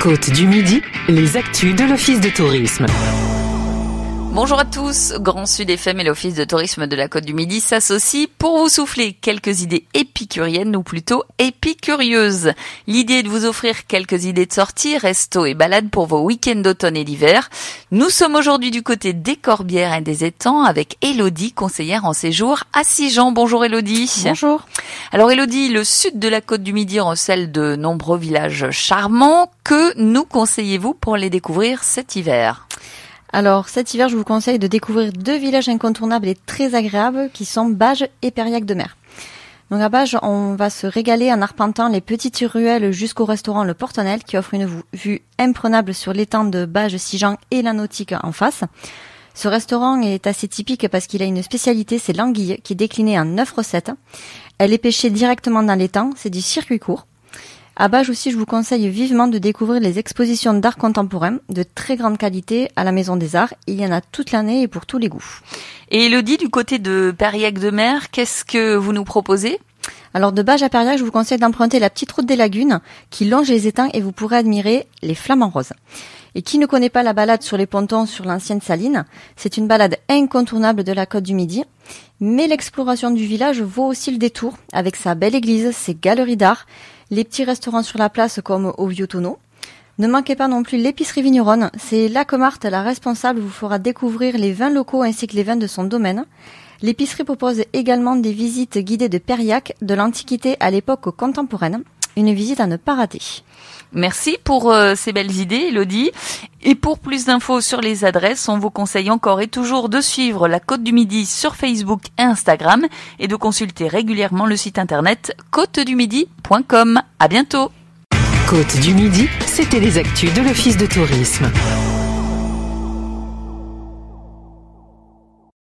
Côte du Midi, les actus de l'Office de tourisme. Bonjour à tous, Grand Sud FM et l'Office de tourisme de la Côte du Midi s'associent pour vous souffler quelques idées épicuriennes ou plutôt épicurieuses. L'idée est de vous offrir quelques idées de sortie, resto et balades pour vos week-ends d'automne et d'hiver. Nous sommes aujourd'hui du côté des Corbières et des Étangs avec Élodie, conseillère en séjour à Sigean. Bonjour Élodie. Bonjour. Alors Élodie, le sud de la Côte du Midi recèle de nombreux villages charmants. Que nous conseillez-vous pour les découvrir cet hiver ? Alors cet hiver, je vous conseille de découvrir 2 villages incontournables et très agréables qui sont Bages et Périac-de-Mer. Donc à Bages, on va se régaler en arpentant les petites ruelles jusqu'au restaurant Le Portonnel qui offre une vue imprenable sur l'étang de Bages-Sigean et la nautique en face. Ce restaurant est assez typique parce qu'il a une spécialité, c'est l'anguille qui est déclinée en 9 recettes. Elle est pêchée directement dans l'étang, c'est du circuit court. À Bages aussi, je vous conseille vivement de découvrir les expositions d'art contemporain de très grande qualité à la Maison des Arts. Il y en a toute l'année et pour tous les goûts. Et Élodie, du côté de Périac-de-Mer, qu'est-ce que vous nous proposez ? Alors de Bages à Périac, je vous conseille d'emprunter la petite route des lagunes qui longe les étangs et vous pourrez admirer les flamants roses. Et qui ne connaît pas la balade sur les pontons sur l'ancienne saline ? C'est une balade incontournable de la Côte du Midi. Mais l'exploration du village vaut aussi le détour avec sa belle église, ses galeries d'art, les petits restaurants sur la place comme au Vieux Tonneau. Ne manquez pas non plus l'épicerie vigneronne. C'est là que Marthe, la responsable, vous fera découvrir les vins locaux ainsi que les vins de son domaine. L'épicerie propose également des visites guidées de Périac, de l'Antiquité à l'époque contemporaine. Une visite à ne pas rater. Merci pour ces belles idées, Élodie. Et pour plus d'infos sur les adresses, on vous conseille encore et toujours de suivre la Côte du Midi sur Facebook et Instagram et de consulter régulièrement le site internet côtedumidi.com. À bientôt. Côte du Midi, c'était les actus de l'Office de tourisme.